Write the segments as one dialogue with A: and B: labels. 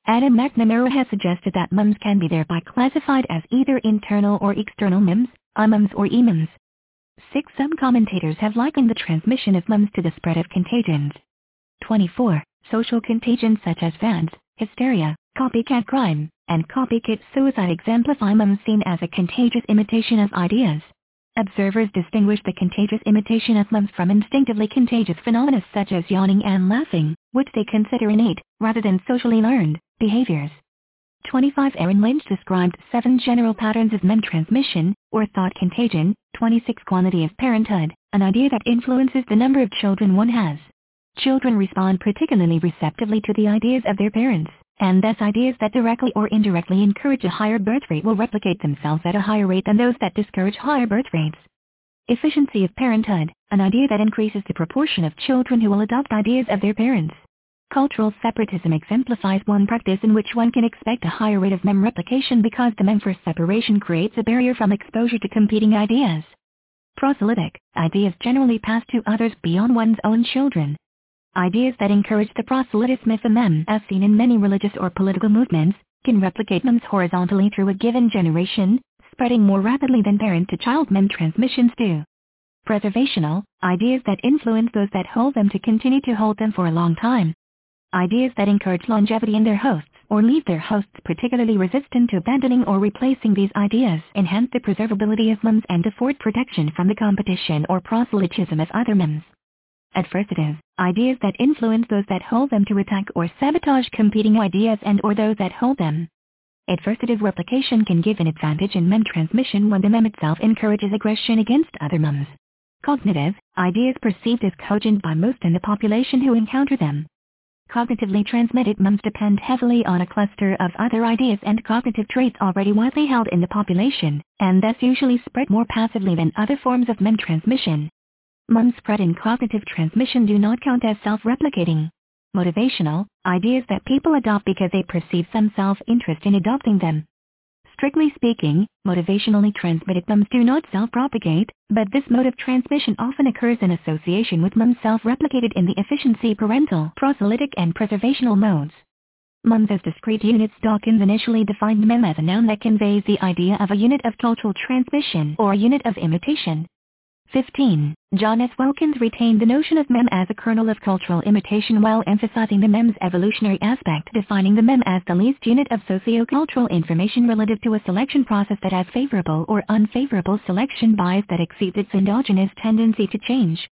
A: Adam McNamara has suggested that mums can be thereby classified as either internal or external mums, mums or e-mums. 6. Some commentators have likened the transmission of mums to the spread of contagions. 24. Social contagions such as fads, hysteria, copycat crime, and copycat suicide exemplify mums seen as a contagious imitation of ideas. Observers distinguish the contagious imitation of mums from instinctively contagious phenomena such as yawning and laughing, which they consider innate, rather than socially learned, behaviors. 25. Aaron Lynch described 7 general patterns of mem transmission, or thought contagion. 26. Quality of parenthood, an idea that influences the number of children one has. Children respond particularly receptively to the ideas of their parents, and thus ideas that directly or indirectly encourage a higher birth rate will replicate themselves at a higher rate than those that discourage higher birth rates. Efficiency of parenthood, an idea that increases the proportion of children who will adopt ideas of their parents. Cultural separatism exemplifies one practice in which one can expect a higher rate of mem replication because the mem-force separation creates a barrier from exposure to competing ideas. Proselytic, ideas generally passed to others beyond one's own children. Ideas that encourage the proselytism of a mem, as seen in many religious or political movements, can replicate mems horizontally through a given generation, spreading more rapidly than parent-to-child mem transmissions do. Preservational, ideas that influence those that hold them to continue to hold them for a long time. Ideas that encourage longevity in their hosts, or leave their hosts particularly resistant to abandoning or replacing these ideas, enhance the preservability of mems and afford protection from the competition or proselytism of other mems. Adversative, ideas that influence those that hold them to attack or sabotage competing ideas and or those that hold them. Adversative replication can give an advantage in mem transmission when the mem itself encourages aggression against other mems. Cognitive, ideas perceived as cogent by most in the population who encounter them. Cognitively transmitted mems depend heavily on a cluster of other ideas and cognitive traits already widely held in the population, and thus usually spread more passively than other forms of mem transmission. Mems spread in cognitive transmission do not count as self-replicating. Motivational, ideas that people adopt because they perceive some self-interest in adopting them. Strictly speaking, motivationally transmitted mems do not self-propagate, but this mode of transmission often occurs in association with mems self-replicated in the efficiency parental, proselytic and preservational modes. Mems as discrete units. Dawkins initially defined mem as a noun that conveys the idea of a unit of cultural transmission or a unit of imitation. 15. John S. Wilkins retained the notion of mem as a kernel of cultural imitation while emphasizing the mem's evolutionary aspect, defining the mem as the least unit of socio-cultural information relative to a selection process that has favorable or unfavorable selection bias that exceeds its endogenous tendency to change.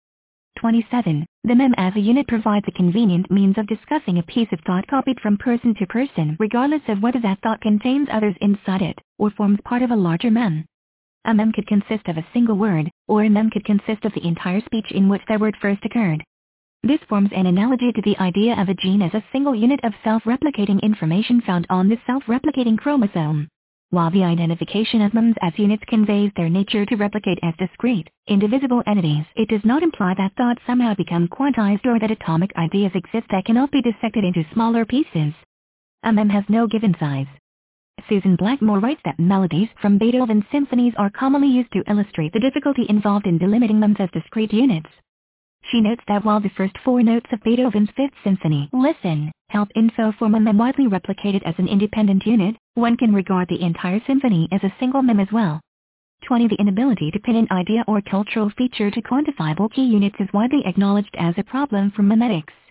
A: 27. The mem as a unit provides a convenient means of discussing a piece of thought copied from person to person regardless of whether that thought contains others inside it, or forms part of a larger mem. A mem could consist of a single word, or a mem could consist of the entire speech in which that word first occurred. This forms an analogy to the idea of a gene as a single unit of self-replicating information found on the self-replicating chromosome. While the identification of mems as units conveys their nature to replicate as discrete, indivisible entities, it does not imply that thoughts somehow become quantized or that atomic ideas exist that cannot be dissected into smaller pieces. A mem has no given size. Susan Blackmore writes that melodies from Beethoven's symphonies are commonly used to illustrate the difficulty involved in delimiting mems as discrete units. She notes that while the first 4 notes of Beethoven's Fifth Symphony, listen, help info form a mem widely replicated as an independent unit, one can regard the entire symphony as a single mem as well. 20. The inability to pin an idea or cultural feature to quantifiable key units is widely acknowledged as a problem for memetics.